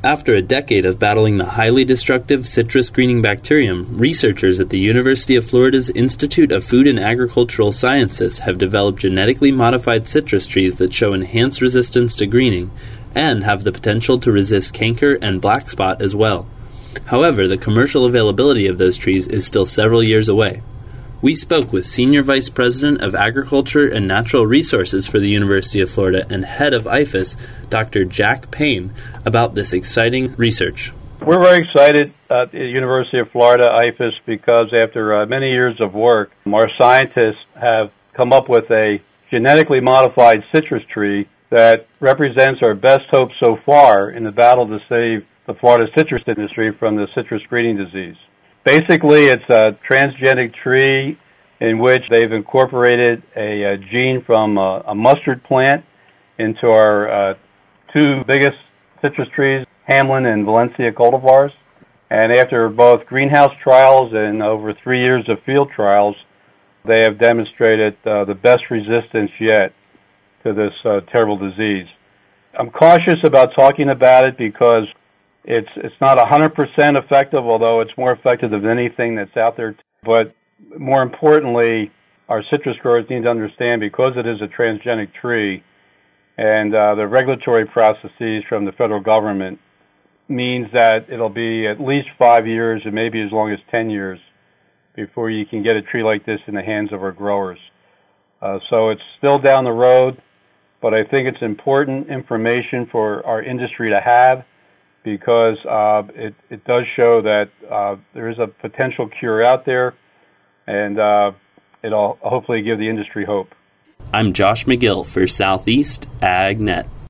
After a decade of battling the highly destructive citrus greening bacterium, researchers at the University of Florida's Institute of Food and Agricultural Sciences have developed genetically modified citrus trees that show enhanced resistance to greening and have the potential to resist canker and black spot as well. However, the commercial availability of those trees is still several years away. We spoke with Senior Vice President of Agriculture and Natural Resources for the University of Florida and Head of IFAS, Dr. Jack Payne, about this exciting research. We're very excited at the University of Florida, IFAS, because after many years of work, our scientists have come up with a genetically modified citrus tree that represents our best hope so far in the battle to save the Florida citrus industry from the citrus greening disease. Basically, it's a transgenic tree in which they've incorporated a gene from a mustard plant into our two biggest citrus trees, Hamlin and Valencia cultivars. And after both greenhouse trials and over 3 years of field trials, they have demonstrated the best resistance yet to this terrible disease. I'm cautious about talking about it because it's not 100% effective, although it's more effective than anything that's out there. But more importantly, our citrus growers need to understand, because it is a transgenic tree, and the regulatory processes from the federal government means that it'll be at least 5 years and maybe as long as 10 years before you can get a tree like this in the hands of our growers. So it's still down the road, but I think it's important information for our industry to have, because it does show that there is a potential cure out there, and it'll hopefully give the industry hope. I'm Josh McGill for Southeast AgNet.